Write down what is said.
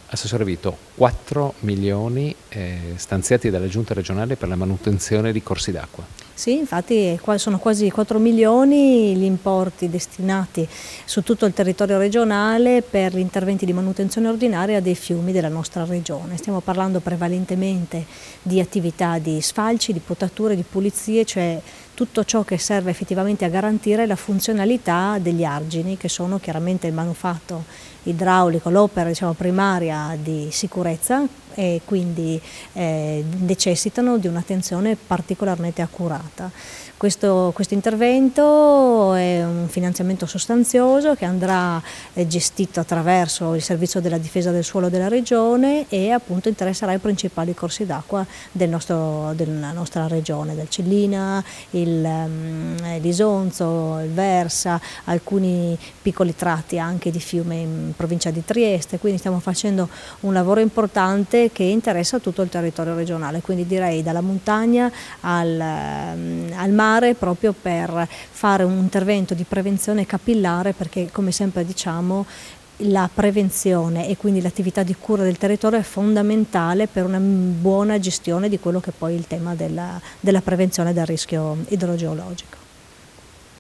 Assessore Vito, 4 milioni stanziati dalla Giunta regionale per la manutenzione di corsi d'acqua. Sì, infatti sono quasi 4 milioni gli importi destinati su tutto il territorio regionale per gli interventi di manutenzione ordinaria dei fiumi della nostra regione. Stiamo parlando prevalentemente di attività di sfalci, di potature, di pulizie, cioè tutto ciò che serve effettivamente a garantire la funzionalità degli argini, che sono chiaramente il manufatto idraulico, l'opera primaria di sicurezza, e quindi necessitano di un'attenzione particolarmente accurata. Questo intervento è un finanziamento sostanzioso che andrà gestito attraverso il servizio della difesa del suolo della regione e appunto interesserà i principali corsi d'acqua della nostra regione, del Cellina, l'Isonzo, il Versa, alcuni piccoli tratti anche di fiume in provincia di Trieste, quindi stiamo facendo un lavoro importante che interessa tutto il territorio regionale, quindi direi dalla montagna al mare, proprio per fare un intervento di prevenzione capillare, perché come sempre diciamo la prevenzione e quindi l'attività di cura del territorio è fondamentale per una buona gestione di quello che poi è il tema della prevenzione del rischio idrogeologico.